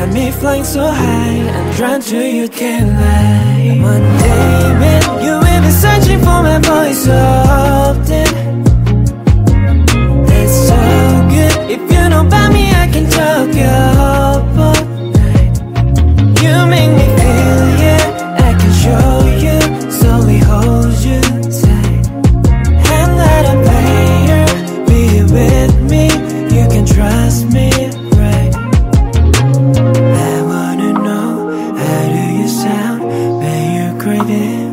got me flying so high. I'm drawn to you, can't lie. One day with you will be searching for my voice so often. That's so good. If you know about me, I can talk you up all night. You make me feel, yeah, I can show you, slowly hold you tight. I'm not a player, be with me, you can trust me, right? I wanna know, how do you sound when you're craving?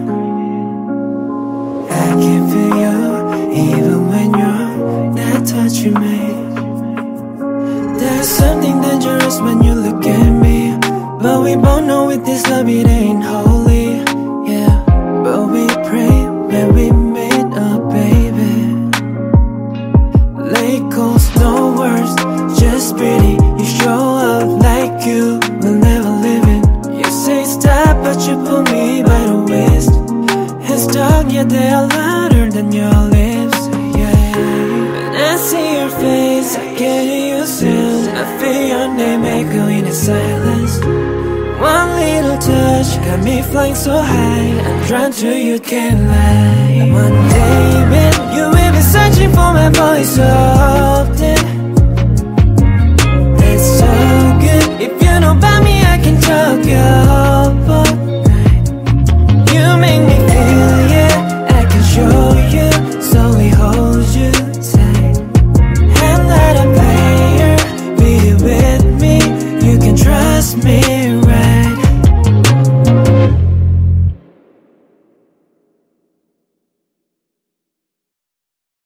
I can feel you, even when you're not touching me. There's something dangerous when you look at me, but we both know with this love it ain't holy, yeah. But we pray when we made up, baby. Late calls, no words, just pretty. You show up like you will never live it. You say stop, but you pull me by the waist. It's dark, yet they are louder than your lips, yeah. When I see your face, I can hear you sound. I feel your name echoing in silence. One little touch got me flying so high. I'm drawn to you, can't lie. One day with you will be searching for my voice so